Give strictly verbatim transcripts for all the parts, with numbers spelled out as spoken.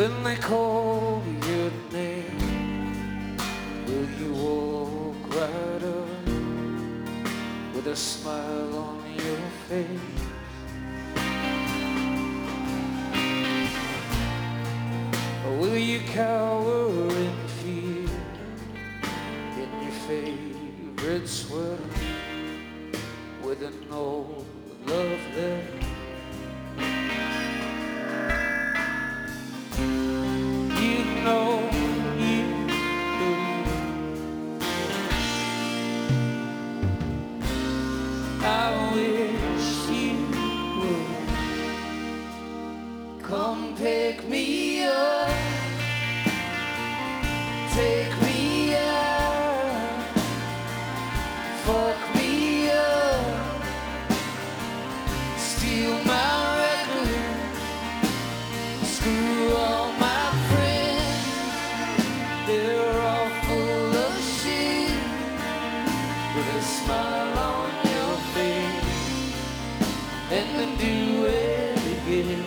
when they call your name, will you walk right up with a smile on your face? Or will you cower in fear in your favorite sweater with an old love letter? You know you do. I wish you would come pick me up, take me out, fuck me up, steal my record, screw all my friends, they're all full of shit, with a smile on your face, and then do it again.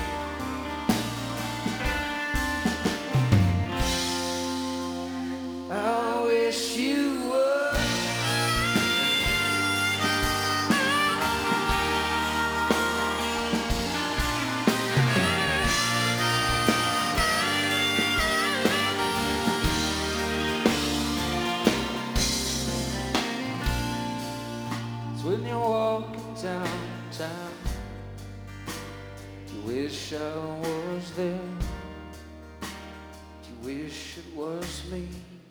I wish you would. It's when you're walking downtown, you wish I was there, you wish it was me.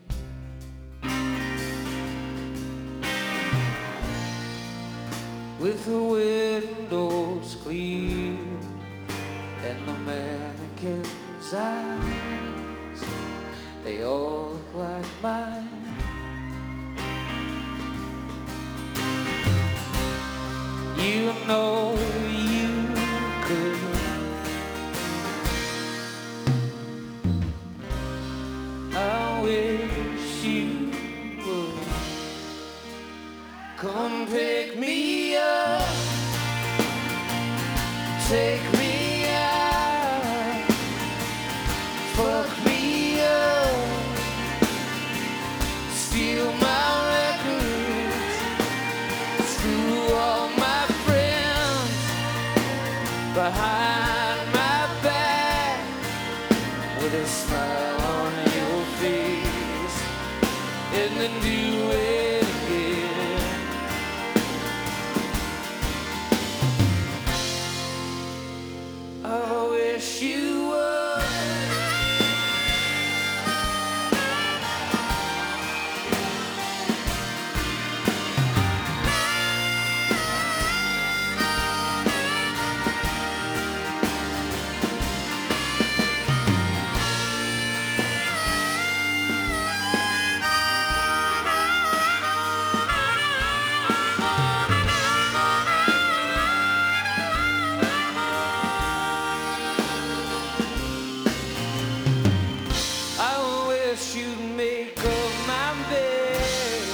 With the windows clear and the mannequin's eyes, they all look like mine. You know you could. I wish you would come pick me up, take me out, fuck me up, steal my records, screw all my friends behind my back, with a smile on your face, and then do it again. I wish you would. You'd make up my bed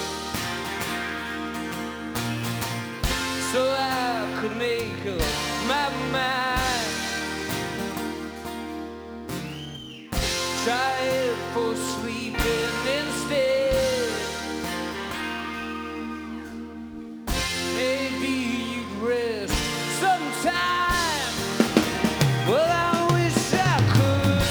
so I could make up my mind. Try it for sleeping instead. Maybe you'd rest sometime. Well, I wish I could.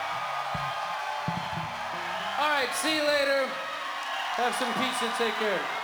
All right, see you later. Have some pizza. Take care.